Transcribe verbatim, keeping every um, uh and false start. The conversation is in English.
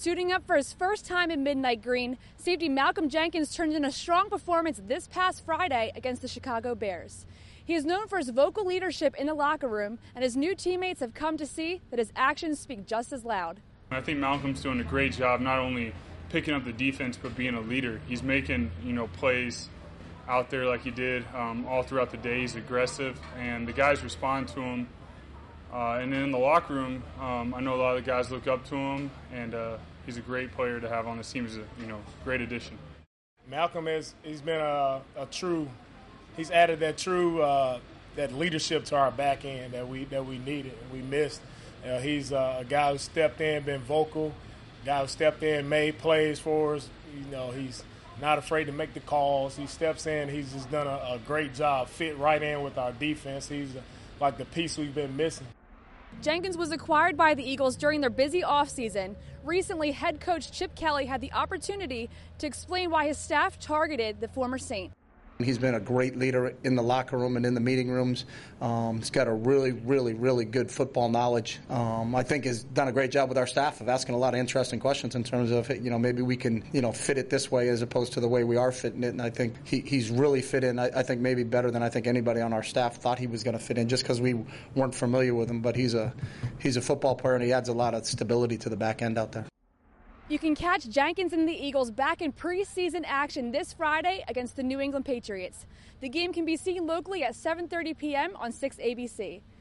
Suiting up for his first time in Midnight Green, safety Malcolm Jenkins turned in a strong performance this past Friday against the Chicago Bears. He is known for his vocal leadership in the locker room, and his new teammates have come to see that his actions speak just as loud. I think Malcolm's doing a great job not only picking up the defense but being a leader. He's making, you know, plays out there like he did um, all throughout the day. He's aggressive, and the guys respond to him. Uh, and then in the locker room, um, I know a lot of the guys look up to him, and uh, he's a great player to have on this team. He's a you know great addition. Malcolm is he's been a, a true. He's added that true uh, that leadership to our back end that we that we needed and we missed. Uh, he's uh, a guy who stepped in, been vocal. A guy who stepped in, made plays for us. You know, he's not afraid to make the calls. He steps in. He's just done a, a great job. Fit right in with our defense. He's uh, like the piece we've been missing. Jenkins was acquired by the Eagles during their busy offseason. Recently, head coach Chip Kelly had the opportunity to explain why his staff targeted the former Saint. He's been a great leader in the locker room and in the meeting rooms. Um, he's got a really, really, really good football knowledge. Um, I think has done a great job with our staff of asking a lot of interesting questions in terms of, you know, maybe we can, you know, fit it this way as opposed to the way we are fitting it. And I think he, he's really fit in. I, I think maybe better than I think anybody on our staff thought he was going to fit in just because we weren't familiar with him. But he's a he's a football player, and he adds a lot of stability to the back end out there. You can catch Jenkins and the Eagles back in preseason action this Friday against the New England Patriots. The game can be seen locally at seven thirty p.m. on six A B C.